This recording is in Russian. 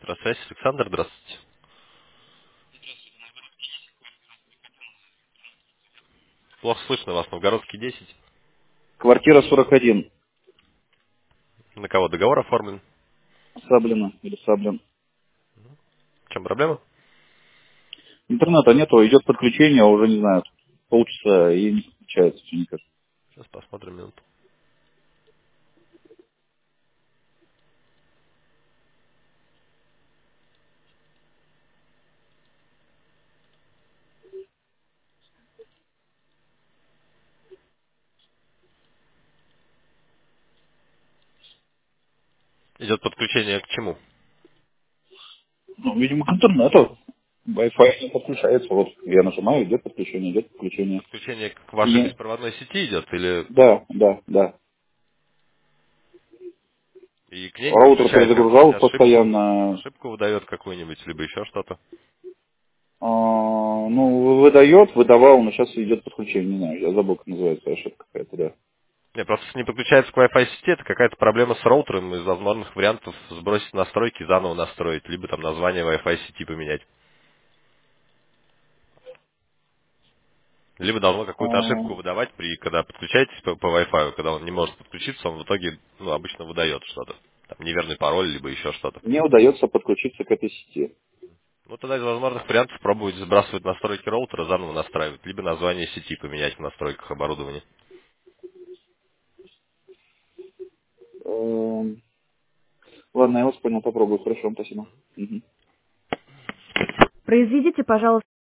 Связь, Александр, здравствуйте. Плохо слышно вас, Новгородский 10. Квартира 41. На кого договор оформлен? Саблина или Саблин. В чем проблема? Интернета нету, идет подключение, уже не знаю, полчаса и не подключается все никак. Сейчас посмотрим минуту. Идет подключение к чему? Ну, видимо, к интернету. Wi-Fi не подключается. Вот я нажимаю, идет подключение, идет подключение. Подключение к И вашей беспроводной сети идет или да, да, да. и к ней не Роутер подключает какую-нибудь перезагружал ошибку? постоянно. Ошибку выдает какую-нибудь, либо еще что-то? Ну, выдает, выдавал, но сейчас идет подключение, не знаю, я забыл, как называется, ошибка какая-то, да. Не, просто если не подключается к Wi-Fi сети, это какая-то проблема с роутером. Из возможных вариантов сбросить настройки, заново настроить, либо там название Wi-Fi сети поменять. Либо должно какую-то ошибку А, выдавать, когда подключаетесь по Wi-Fi, когда он не может подключиться, он в итоге обычно выдает что-то. Там неверный пароль, либо еще что-то. Мне удается подключиться к этой сети. Ну, тогда из возможных вариантов пробовать сбрасывать настройки роутера, заново настраивать, либо название сети поменять в настройках оборудования. Эм, Ладно, я вас понял, попробую. Хорошо, спасибо. Мгм. Произведите, пожалуйста,